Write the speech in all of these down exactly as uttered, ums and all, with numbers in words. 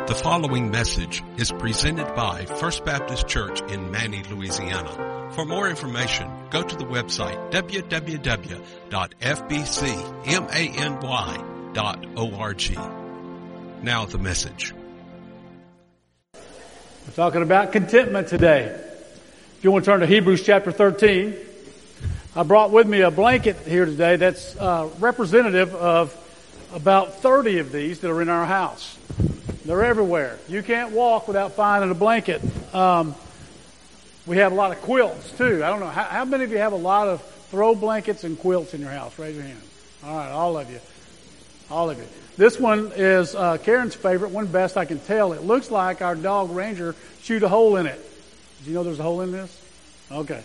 The following message is presented by First Baptist Church in Manny, Louisiana. For more information, go to the website w w w dot f b c many dot org. Now the message. We're talking about contentment today. If you want to turn to Hebrews chapter thirteen, I brought with me a blanket here today that's uh, representative of about thirty of these that are in our house. They're everywhere. You can't walk without finding a blanket. Um, we have a lot of quilts too. I don't know, how, how many of you have a lot of throw blankets and quilts in your house? Raise your hand. All right, all of you. All of you. This one is uh, Karen's favorite one, best I can tell. It looks like our dog Ranger chewed a hole in it. Did you know there's a hole in this? Okay.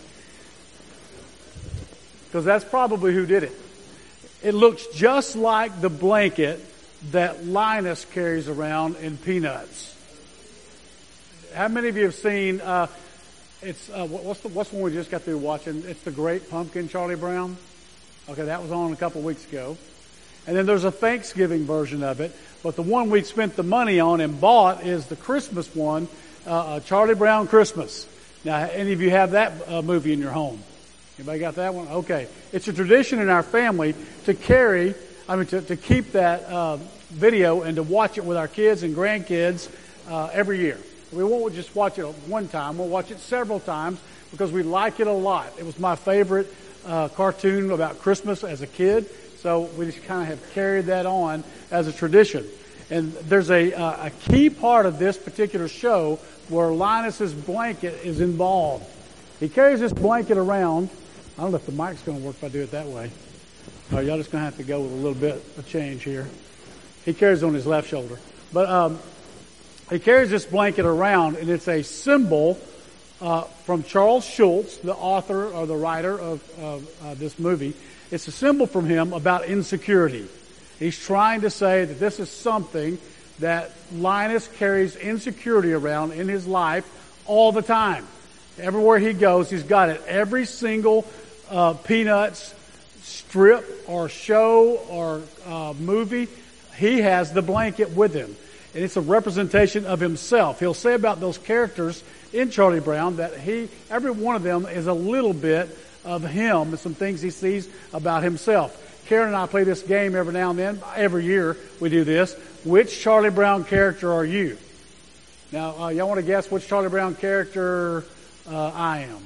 Because that's probably who did it. It looks just like the blanket that Linus carries around in Peanuts. How many of you have seen, uh, it's, uh, what's the, what's the one we just got through watching? It's The Great Pumpkin, Charlie Brown. Okay, that was on a couple of weeks ago. And then there's a Thanksgiving version of it. But the one we spent the money on and bought is the Christmas one, uh, Charlie Brown Christmas. Now, any of you have that uh, movie in your home? Anybody got that one? Okay. It's a tradition in our family to carry, I mean, to, to keep that uh, video and to watch it with our kids and grandkids uh, every year. We won't just watch it one time. We'll watch it several times because we like it a lot. It was my favorite uh, cartoon about Christmas as a kid. So we just kind of have carried that on as a tradition. And there's a, uh, a key part of this particular show where Linus's blanket is involved. He carries this blanket around. I don't know if the mic's going to work if I do it that way. Or y'all just going to have to go with a little bit of change here. He carries it on his left shoulder. But um, he carries this blanket around, and it's a symbol uh, from Charles Schulz, the author or the writer of, of uh, this movie. It's a symbol from him about insecurity. He's trying to say that this is something that Linus carries insecurity around in his life all the time. Everywhere he goes, he's got it. Every single uh, Peanuts strip or show or uh, movie, he has the blanket with him. And it's a representation of himself. He'll say about those characters in Charlie Brown that he, every one of them is a little bit of him and some things he sees about himself. Karen and I play this game every now and then. Every year we do this. Which Charlie Brown character are you? Now, uh, y'all want to guess which Charlie Brown character uh, I am?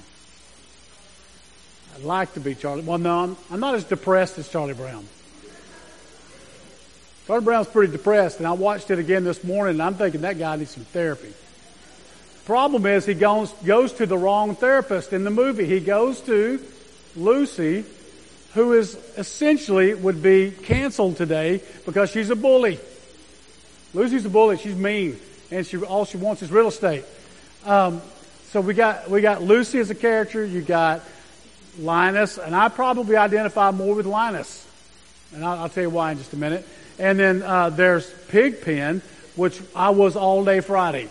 I'd like to be Charlie. Well, no, I'm, I'm not as depressed as Charlie Brown. Charlie Brown's pretty depressed, and I watched it again this morning, and I'm thinking that guy needs some therapy. Problem is he goes, goes to the wrong therapist in the movie. He goes to Lucy, who is essentially would be canceled today because she's a bully. Lucy's a bully. She's mean, and she all she wants is real estate. Um, so we got we got Lucy as a character. You got Linus, and I probably identify more with Linus, and I'll, I'll tell you why in just a minute. And then uh, there's Pigpen, which I was all day Friday.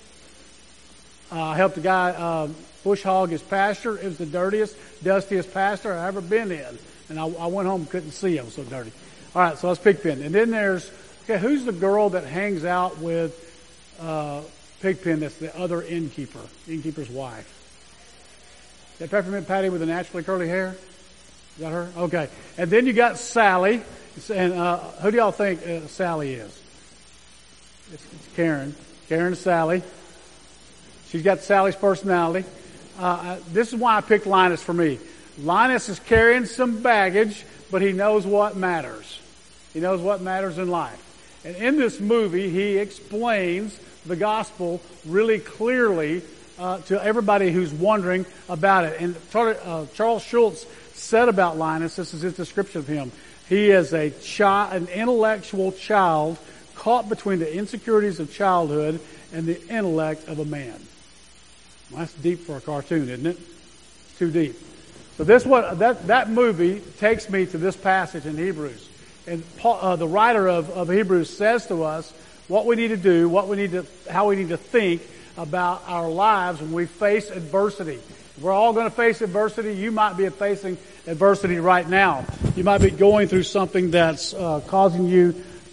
Uh, I helped a guy uh, bush hog his pasture. It was the dirtiest, dustiest pasture I've ever been in. And I, I went home and couldn't see. It was so dirty. All right, so that's Pigpen. And then there's, okay, who's the girl that hangs out with uh, Pigpen that's the other innkeeper, innkeeper's wife? That Peppermint Patty with the naturally curly hair? Is that her? Okay. And then you got Sally. And uh, who do y'all think uh, Sally is? It's, it's Karen. Karen and Sally. She's got Sally's personality. Uh, this is why I picked Linus for me. Linus is carrying some baggage, but he knows what matters. He knows what matters in life. And in this movie, he explains the gospel really clearly uh, to everybody who's wondering about it. And Charlie, uh, Charles Schulz said about Linus, this is his description of him, he is a child, an intellectual child caught between the insecurities of childhood and the intellect of a man. Well, that's deep for a cartoon, isn't it? It's too deep. So this what that that movie takes me to this passage in Hebrews, and Paul, uh, the writer of, of Hebrews says to us what we need to do, what we need to, how we need to think about our lives when we face adversity. We're all going to face adversity. You might be facing adversity right now. You might be going through something that's uh, causing you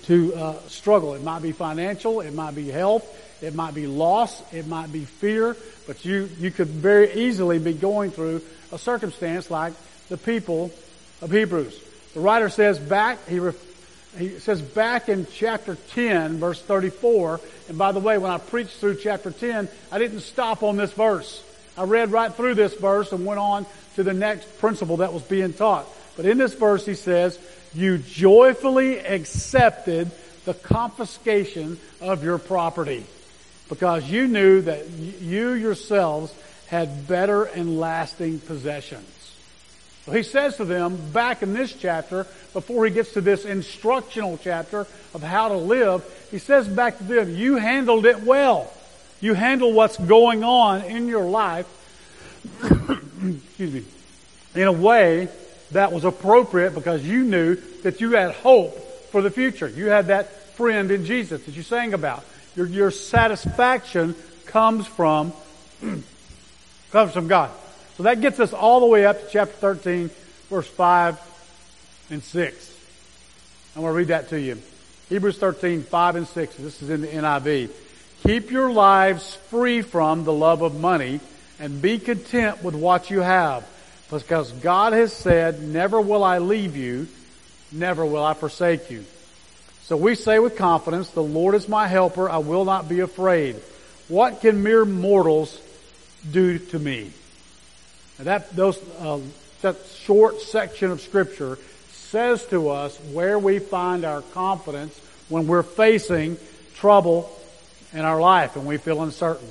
to uh, struggle. It might be financial, it might be health, it might be loss, it might be fear, but you, you could very easily be going through a circumstance like the people of Hebrews. The writer says back, he, ref, he says back in chapter ten, verse thirty-four, and by the way, when I preached through chapter ten, I didn't stop on this verse. I read right through this verse and went on to the next principle that was being taught. But in this verse he says, you joyfully accepted the confiscation of your property because you knew that you yourselves had better and lasting possessions. So he says to them back in this chapter, before he gets to this instructional chapter of how to live, he says back to them, you handled it well. You handled what's going on in your life, excuse me, in a way that was appropriate because you knew that you had hope for the future. You had that friend in Jesus that you sang about. Your, your satisfaction comes from, comes from God. So that gets us all the way up to chapter thirteen, verse five and six. I'm going to read that to you. Hebrews thirteen, five and six. This is in the N I V. Keep your lives free from the love of money and be content with what you have. Because God has said, never will I leave you, never will I forsake you. So we say with confidence, the Lord is my helper, I will not be afraid. What can mere mortals do to me? And that, those, uh, that short section of Scripture says to us where we find our confidence when we're facing trouble in our life and we feel uncertain.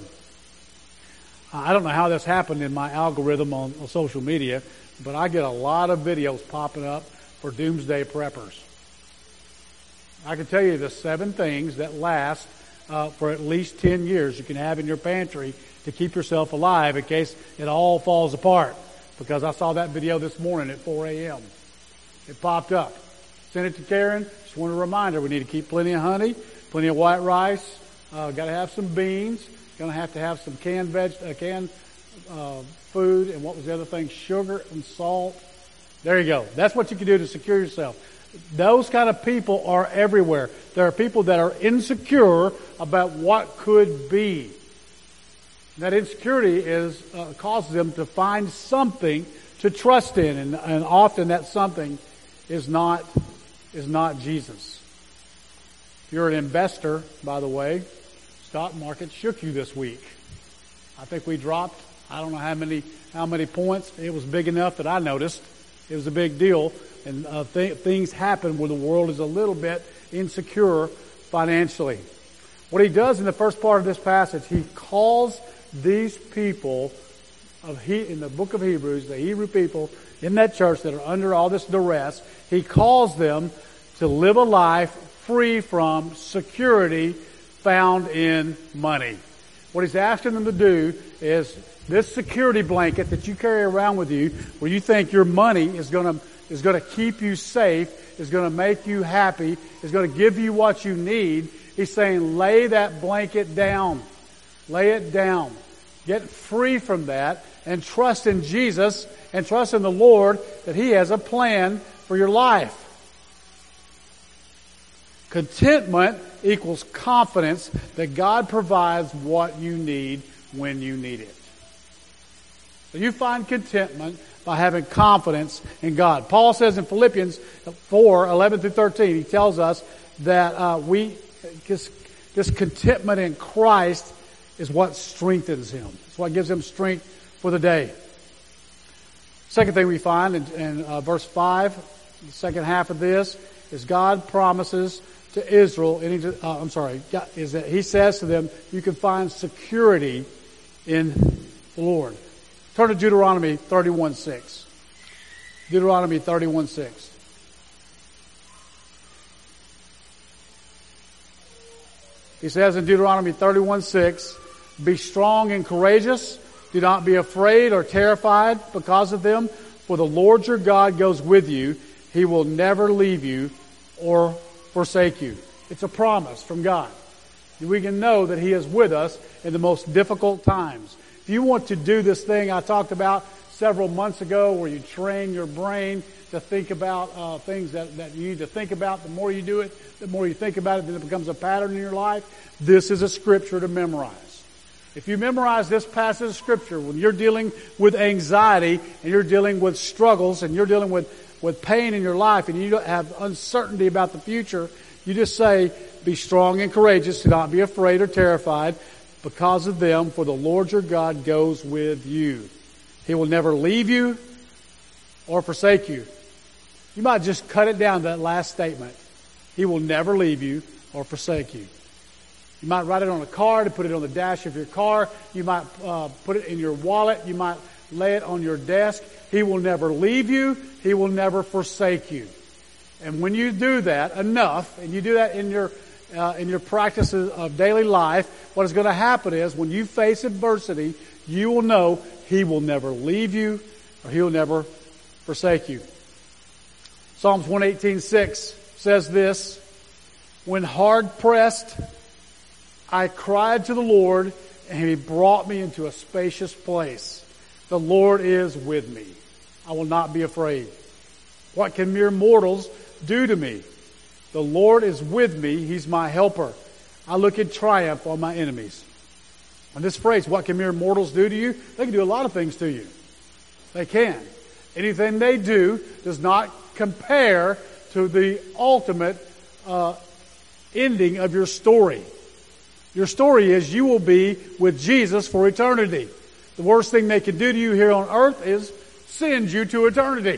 I don't know how this happened in my algorithm on, on social media, but I get a lot of videos popping up for doomsday preppers. I can tell you the seven things that last uh, for at least ten years you can have in your pantry to keep yourself alive in case it all falls apart. Because I saw that video this morning at four a.m. It popped up. Sent it to Karen. Just want a reminder, we need to keep plenty of honey, plenty of white rice, uh, got to have some beans. Going to have to have some canned veg, uh, canned uh, food, and what was the other thing? Sugar and salt. There you go. That's what you can do to secure yourself. Those kind of people are everywhere. There are people that are insecure about what could be. That insecurity is uh, causes them to find something to trust in, and, and often that something is not is not Jesus. If you're an investor, by the way, stock market shook you this week. I think we dropped, I don't know how many how many points. It was big enough that I noticed. It was a big deal. And uh, th- things happen where the world is a little bit insecure financially. What he does in the first part of this passage, he calls these people of he, in the book of Hebrews, the Hebrew people in that church that are under all this duress, he calls them to live a life free from security found in money. What he's asking them to do is this security blanket that you carry around with you, where you think your money is going to is going to keep you safe, is going to make you happy, is going to give you what you need. He's saying, lay that blanket down. Lay it down. Get free from that and trust in Jesus and trust in the Lord that He has a plan for your life. Contentment equals confidence that God provides what you need when you need it. So you find contentment by having confidence in God. Paul says in Philippians four, eleven through thirteen, he tells us that uh, we this, this contentment in Christ is what strengthens him. It's what gives him strength for the day. Second thing we find in, in uh, verse five, the second half of this, is God promises to Israel, and he, uh, I'm sorry, is that He says to them, you can find security in the Lord. Turn to Deuteronomy thirty-one six. Deuteronomy thirty-one six. He says in Deuteronomy thirty-one six, be strong and courageous. Do not be afraid or terrified because of them, for the Lord your God goes with you. He will never leave you or forsake you. It's a promise from God. We can know that He is with us in the most difficult times. If you want to do this thing I talked about several months ago where you train your brain to think about uh, things that, that you need to think about. The more you do it, the more you think about it, then it becomes a pattern in your life. This is a scripture to memorize. If you memorize this passage of scripture, when you're dealing with anxiety and you're dealing with struggles and you're dealing with, with pain in your life and you have uncertainty about the future, you just say, be strong and courageous, do not be afraid or terrified because of them, for the Lord your God goes with you. He will never leave you or forsake you. You might just cut it down to that last statement. He will never leave you or forsake you. You might write it on a card and put it on the dash of your car. You might uh, put it in your wallet. You might lay it on your desk. He will never leave you. He will never forsake you. And when you do that enough, and you do that in your uh, in your practices of daily life, what is going to happen is when you face adversity, you will know He will never leave you or He will never forsake you. Psalms one eighteen six says this, when hard pressed, I cried to the Lord, and He brought me into a spacious place. The Lord is with me. I will not be afraid. What can mere mortals do to me? The Lord is with me. He's my helper. I look in triumph on my enemies. And this phrase, what can mere mortals do to you? They can do a lot of things to you. They can. Anything they do does not compare to the ultimate uh, ending of your story. Your story is you will be with Jesus for eternity. The worst thing they can do to you here on earth is send you to eternity.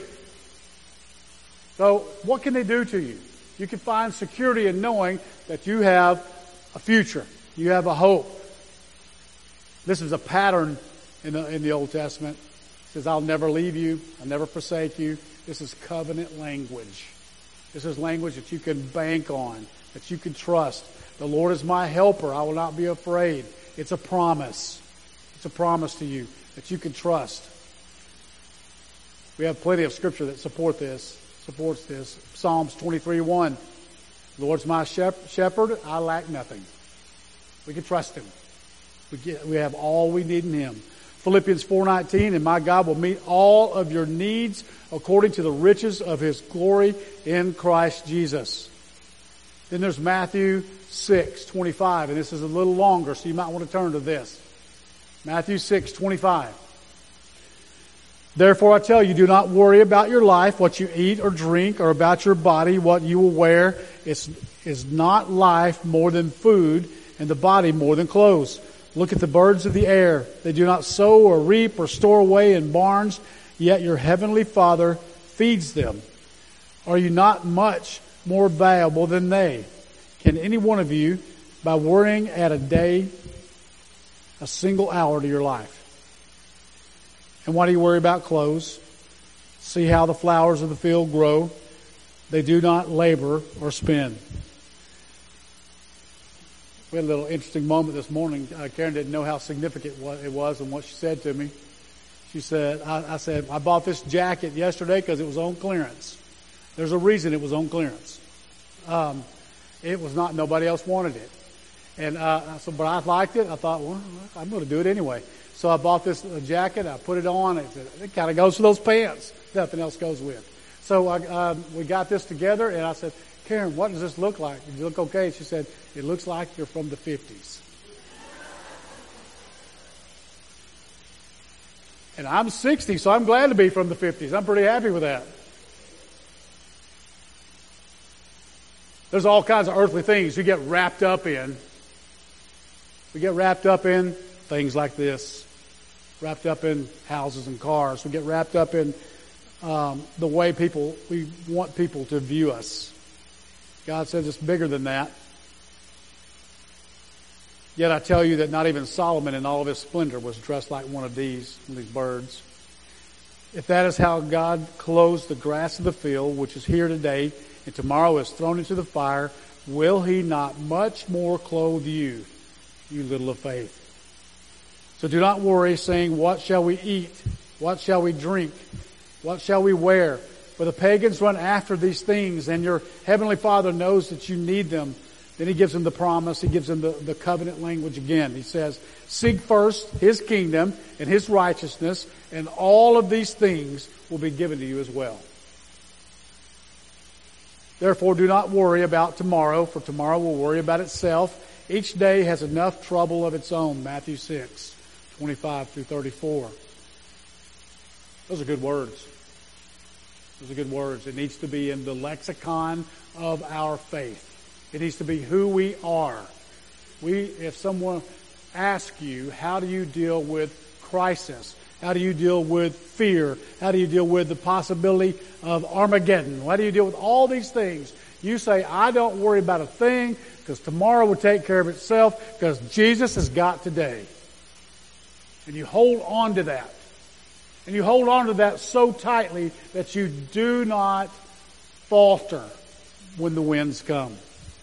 So what can they do to you? You can find security in knowing that you have a future. You have a hope. This is a pattern in the, in the Old Testament. It says, I'll never leave you. I'll never forsake you. This is covenant language. This is language that you can bank on, that you can trust. The Lord is my helper. I will not be afraid. It's a promise. It's a promise to you that you can trust. We have plenty of scripture that support this, supports this. Psalms twenty-three one. The Lord's my shepherd. I lack nothing. We can trust Him. We get, we have all we need in Him. Philippians four nineteen, and my God will meet all of your needs according to the riches of His glory in Christ Jesus. Then there's Matthew six twenty-five, and this is a little longer, so you might want to turn to this. Matthew six twenty-five. Therefore I tell you, do not worry about your life, what you eat or drink, or about your body, what you will wear. It's, is not life more than food, and the body more than clothes? Look at the birds of the air. They do not sow or reap or store away in barns, yet your heavenly Father feeds them. Are you not much more valuable than they? Can any one of you, by worrying, add a day, a single hour to your life? And why do you worry about clothes? See how the flowers of the field grow. They do not labor or spin. We had a little interesting moment this morning. Uh, Karen didn't know how significant it was and what she said to me. She said, I, I said, I bought this jacket yesterday because it was on clearance. There's a reason it was on clearance. Um, it was not, nobody else wanted it. And uh, so, but I liked it. I thought, well, I'm going to do it anyway. So I bought this uh, jacket. I put it on. It, it kind of goes with those pants. Nothing else goes with. So I, uh, we got this together, and I said, Karen, what does this look like? Did you look okay? She said, it looks like you're from the fifties. And I'm sixty, so I'm glad to be from the fifties. I'm pretty happy with that. There's all kinds of earthly things you get wrapped up in. We get wrapped up in things like this. Wrapped up in houses and cars. We get wrapped up in um, the way people, we want people to view us. God says it's bigger than that. Yet I tell you that not even Solomon in all of his splendor was dressed like one of these, these birds. If that is how God clothes the grass of the field, which is here today, and tomorrow is thrown into the fire, will He not much more clothe you, you little of faith? So do not worry, saying, what shall we eat? What shall we drink? What shall we wear? For the pagans run after these things, and your heavenly Father knows that you need them. Then he gives them the promise. He gives them the, the covenant language again. He says, seek first his kingdom and his righteousness, and all of these things will be given to you as well. Therefore, do not worry about tomorrow, for tomorrow will worry about itself. Each day has enough trouble of its own. Matthew six, twenty-five through thirty-four. Those are good words. Those are good words. It needs to be in the lexicon of our faith. It needs to be who we are. We, if someone asks you, how do you deal with crisis? How do you deal with fear? How do you deal with the possibility of Armageddon? How do you deal with all these things? You say, I don't worry about a thing because tomorrow will take care of itself because Jesus has got today. And you hold on to that. And you hold on to that so tightly that you do not falter when the winds come.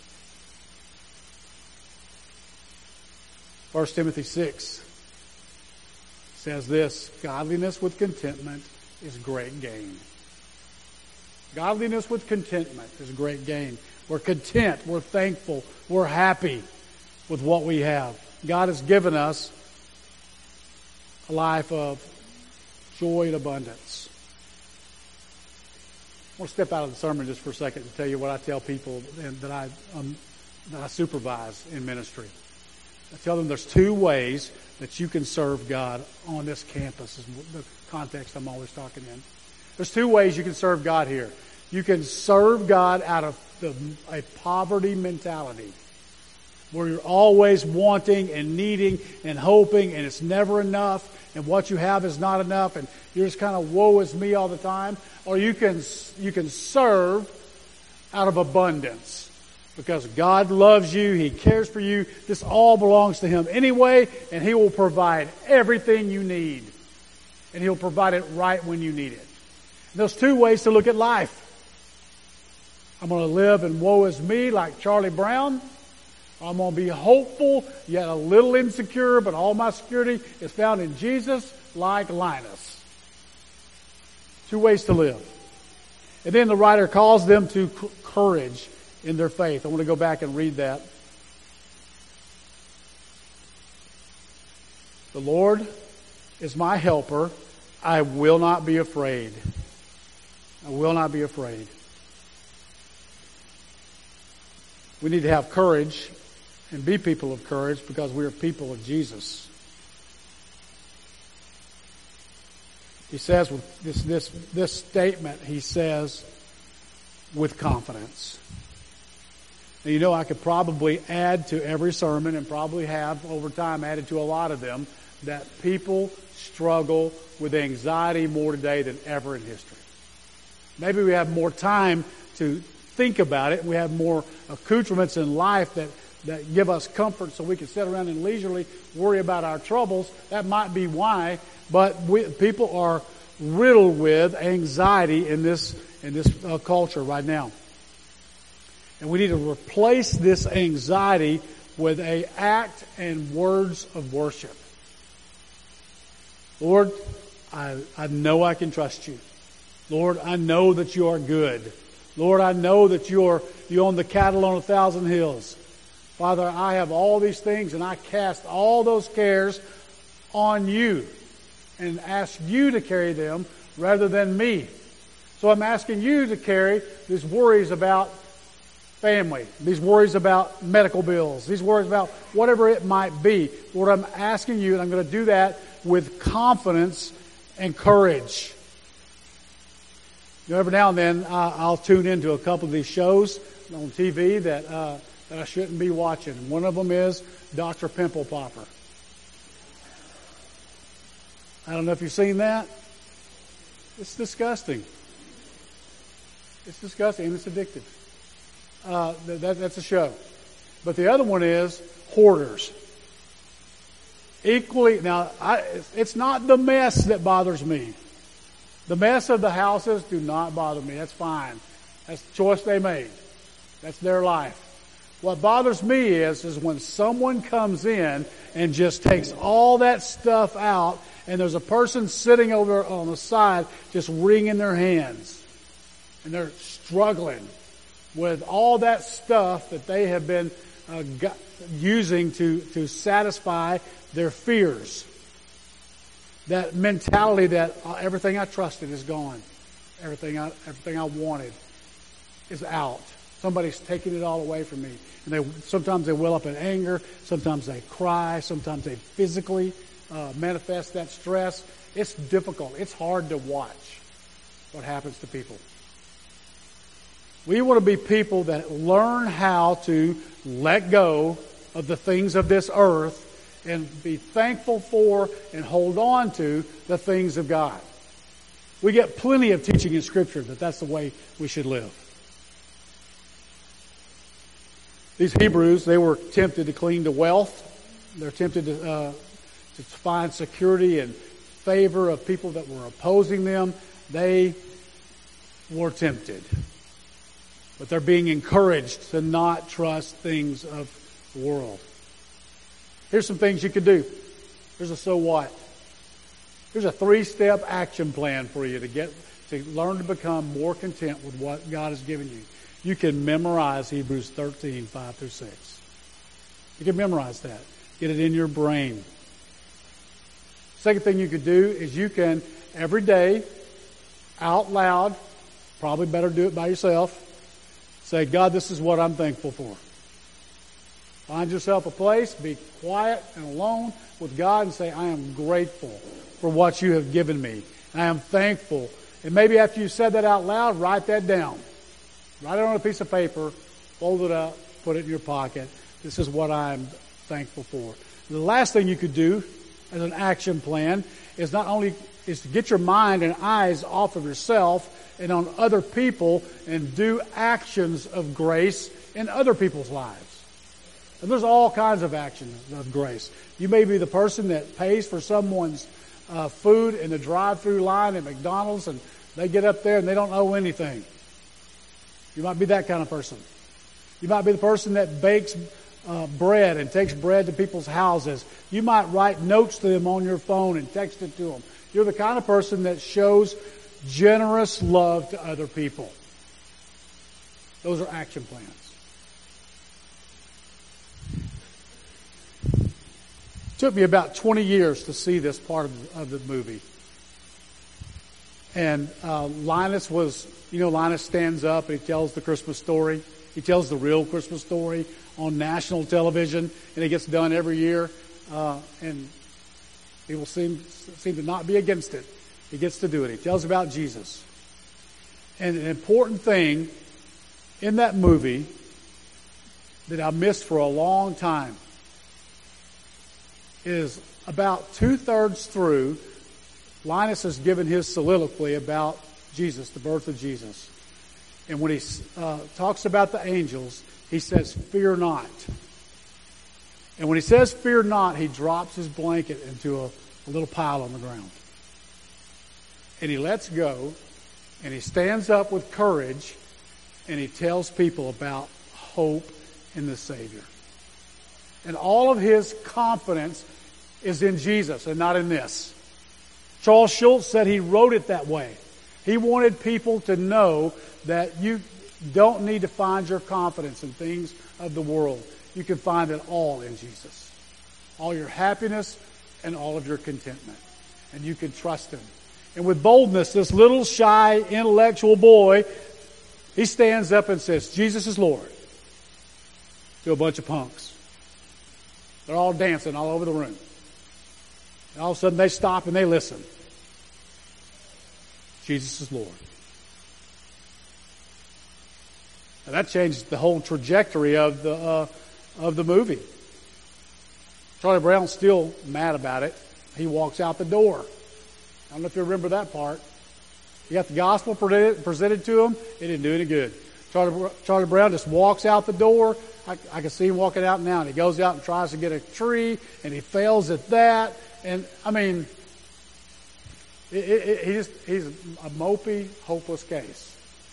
First Timothy six says this, godliness with contentment is great gain. Godliness with contentment is great gain. We're content, we're thankful, we're happy with what we have. God has given us a life of joy and abundance. I want to step out of the sermon just for a second and tell you what I tell people that I, um, that I supervise in ministry. I tell them there's two ways that you can serve God on this campus, is the context I'm always talking in. There's two ways you can serve God here. You can serve God out of the, a poverty mentality, where you're always wanting and needing and hoping, and it's never enough, and what you have is not enough, and you're just kind of woe is me all the time. Or you can you can serve out of abundance. Because God loves you, He cares for you. This all belongs to Him anyway, and He will provide everything you need. And He'll provide it right when you need it. And there's two ways to look at life. I'm going to live in woe is me like Charlie Brown. I'm going to be hopeful, yet a little insecure, but all my security is found in Jesus like Linus. Two ways to live. And then the writer calls them to courage in their faith. I want to go back and read that. The Lord is my helper. I will not be afraid. I will not be afraid. We need to have courage and be people of courage because we are people of Jesus. He says with this this this statement, he says with confidence. Now, you know, I could probably add to every sermon, and probably have over time added to a lot of them, that people struggle with anxiety more today than ever in history. Maybe we have more time to think about it. We have more accoutrements in life that, that give us comfort so we can sit around and leisurely worry about our troubles. That might be why, but we, people are riddled with anxiety in this, in this uh, culture right now. And we need to replace this anxiety with an act and words of worship. Lord, I, I know I can trust you. Lord, I know that you are good. Lord, I know that you are, you own the cattle on a thousand hills. Father, I have all these things, and I cast all those cares on you and ask you to carry them rather than me. So I'm asking you to carry these worries about family, these worries about medical bills, these worries about whatever it might be. Lord, I'm asking you, and I'm going to do that with confidence and courage. You know, every now and then uh, I'll tune into a couple of these shows on T V that, uh, that I shouldn't be watching. One of them is Doctor Pimple Popper. I don't know if you've seen that. It's disgusting. It's disgusting and it's addictive. Uh, that, that's a show. But the other one is Hoarders. Equally, now, I, it's not the mess that bothers me. The mess of the houses do not bother me. That's fine. That's the choice they made. That's their life. What bothers me is, is when someone comes in and just takes all that stuff out, and there's a person sitting over on the side just wringing their hands. And they're struggling with all that stuff that they have been uh, got, using to, to satisfy their fears. That mentality that uh, everything I trusted is gone. Everything I, everything I wanted is out. Somebody's taking it all away from me. And they sometimes they well up in anger. Sometimes they cry. Sometimes they physically uh, manifest that stress. It's difficult. It's hard to watch what happens to people. We want to be people that learn how to let go of the things of this earth and be thankful for and hold on to the things of God. We get plenty of teaching in Scripture that that's the way we should live. These Hebrews, they were tempted to cling to wealth. They're tempted to, uh, to find security and favor of people that were opposing them. They were tempted. But they're being encouraged to not trust things of the world. Here's some things you could do. Here's a so what. Here's a three-step action plan for you to get to learn to become more content with what God has given you. You can memorize Hebrews thirteen, five through six. You can memorize that. Get it in your brain. Second thing you could do is you can, every day, out loud, probably better do it by yourself, say, God, this is what I'm thankful for. Find yourself a place, be quiet and alone with God and say, I am grateful for what you have given me. I am thankful. And maybe after you said that out loud, write that down. Write it on a piece of paper, fold it up, put it in your pocket. This is what I'm thankful for. The last thing you could do as an action plan is not only is to get your mind and eyes off of yourself and on other people and do actions of grace in other people's lives. And there's all kinds of actions of grace. You may be the person that pays for someone's uh, food in the drive-through line at McDonald's and they get up there and they don't owe anything. You might be that kind of person. You might be the person that bakes uh, bread and takes bread to people's houses. You might write notes to them on your phone and text it to them. You're the kind of person that shows generous love to other people. Those are action plans. It took me about twenty years to see this part of the, of the movie. And uh, Linus was, you know, Linus stands up and he tells the Christmas story. He tells the real Christmas story on national television, and it gets done every year. Uh, and people seem seem to not be against it. He gets to do it. He tells about Jesus. And an important thing in that movie that I missed for a long time is about two-thirds through, Linus has given his soliloquy about Jesus, the birth of Jesus. And when he uh, talks about the angels, he says, fear not. And when he says fear not, he drops his blanket into a, a little pile on the ground. And he lets go, and he stands up with courage, and he tells people about hope in the Savior. And all of his confidence is in Jesus and not in this. Charles Schultz said he wrote it that way. He wanted people to know that you don't need to find your confidence in things of the world. You can find it all in Jesus. All your happiness and all of your contentment. And you can trust Him. And with boldness, this little shy intellectual boy, he stands up and says, Jesus is Lord, to a bunch of punks. They're all dancing all over the room. And all of a sudden they stop and they listen. Jesus is Lord. And that changed the whole trajectory of the uh, of the movie. Charlie Brown's still mad about it. He walks out the door. I don't know if you remember that part. He got the gospel presented to him. It didn't do any good. Charlie, Charlie Brown just walks out the door. I, I can see him walking out now, and he goes out and tries to get a tree, and he fails at that. And I mean, it, it, it, he just, he's a mopey, hopeless case.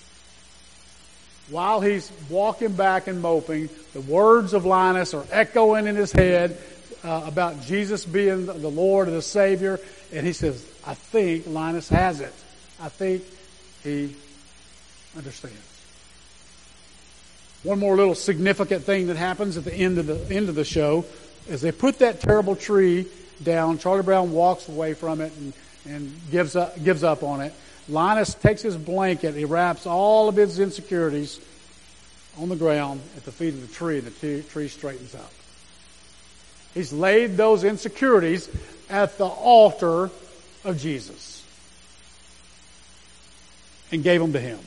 While he's walking back and moping, the words of Linus are echoing in his head uh, about Jesus being the Lord and the Savior. And he says, I think Linus has it. I think he understands. One more little significant thing that happens at the end of the end of the show is they put that terrible tree down. Charlie Brown walks away from it and, and gives up gives up on it. Linus takes his blanket, he wraps all of his insecurities on the ground at the feet of the tree, and the t- tree straightens up. He's laid those insecurities at the altar of Jesus and gave them to Him.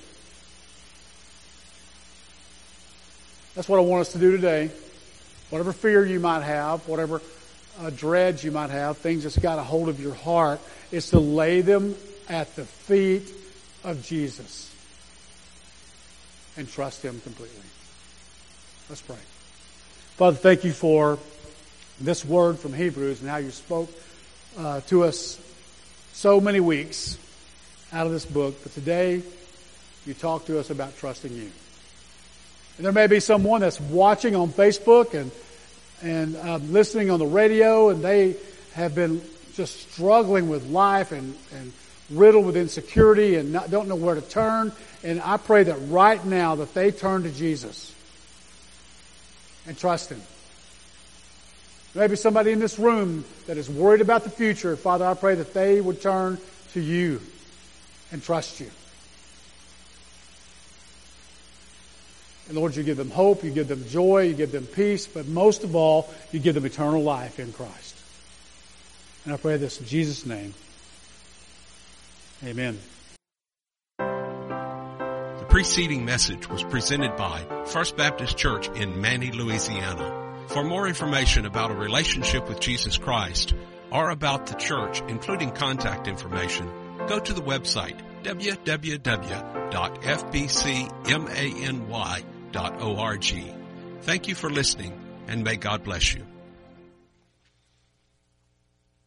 That's what I want us to do today. Whatever fear you might have, whatever uh, dreads you might have, things that's got a hold of your heart, is to lay them at the feet of Jesus and trust Him completely. Let's pray. Father, thank you for this word from Hebrews and how you spoke uh, to us so many weeks out of this book. But today, you talk to us about trusting you. And there may be someone that's watching on Facebook and and um, listening on the radio, and they have been just struggling with life and, and riddled with insecurity and not, don't know where to turn. And I pray that right now that they turn to Jesus and trust Him. Maybe somebody in this room that is worried about the future. Father, I pray that they would turn to you and trust you. And Lord, you give them hope, you give them joy, you give them peace, but most of all, you give them eternal life in Christ. And I pray this in Jesus' name. Amen. The preceding message was presented by First Baptist Church in Manny, Louisiana. For more information about a relationship with Jesus Christ or about the church, including contact information, go to the website w w w dot f b c many dot org. Thank you for listening, and may God bless you.